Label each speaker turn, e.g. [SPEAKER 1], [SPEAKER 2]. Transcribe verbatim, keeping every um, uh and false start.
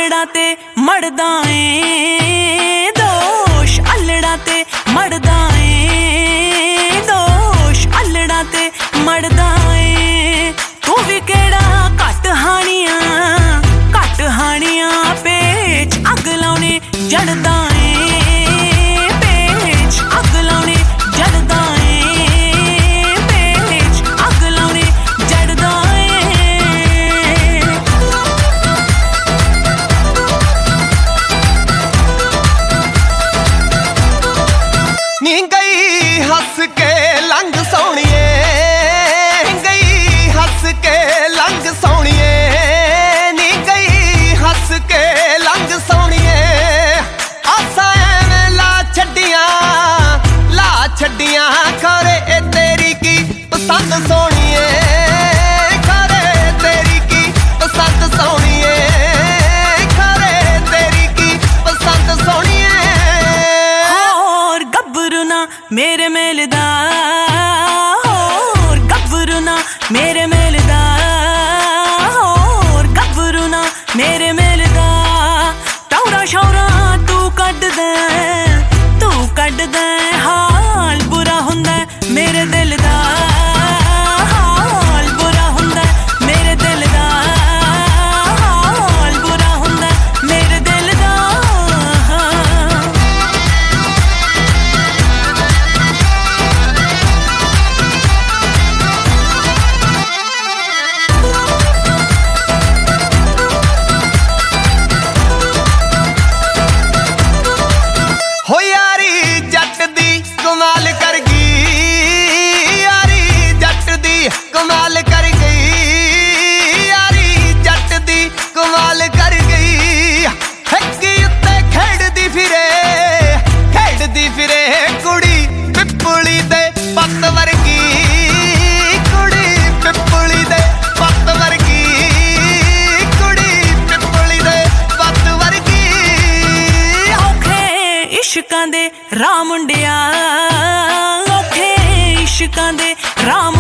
[SPEAKER 1] अल्लड़ा ते मड़दा ए दोष अल्लड़ा ते मड़दा ए दोष अल्लड़ा ते मड़दा ए तू भी केड़ा घट हानियां घट हानियां पेच अग लाउने जड़दा ए पेच अग लाउने जड़दा ए पेच अग लाउने जड़दा
[SPEAKER 2] नी गई हस के लंघ सोनिए गई हस के लंघ सोनिए नी गई हस के लंघ सोनिए आसा एवें ला छड्डियां ला छड्डियां खरे ए तेरी की पसंद सोनिए खरे तेरी की पसंद सोनिए खरे तेरी की पसंद सोनिए मेरे मेलदा होर गब्बरू ना मेरे मेलदा होर गब्बरू ना मेरे मेलदा टौरा शौरा तू कड्ड दे तू कड्ड दे हाल बुरा हुंदा मेरे दिल दा हाल बुरा हुंदा मेरे दिल दा हाल बुरा हुंदा मेरे दिल दा हो यारी जट दी कमाल कर गई यारी जट दी कमाल कर गई यारी जट दी कमाल कर गई हक्की उत्ते खेड़दी फिरे खेड़दी फिरे कुड़ी पिपली दे पत्त वर्गी कुड़ी पिपली दे पत्त वर्गी कुड़ी पिपली दे पत्त वर्गी औखे इश्कां दे राह मुंडिया औखे इश्कां दे राह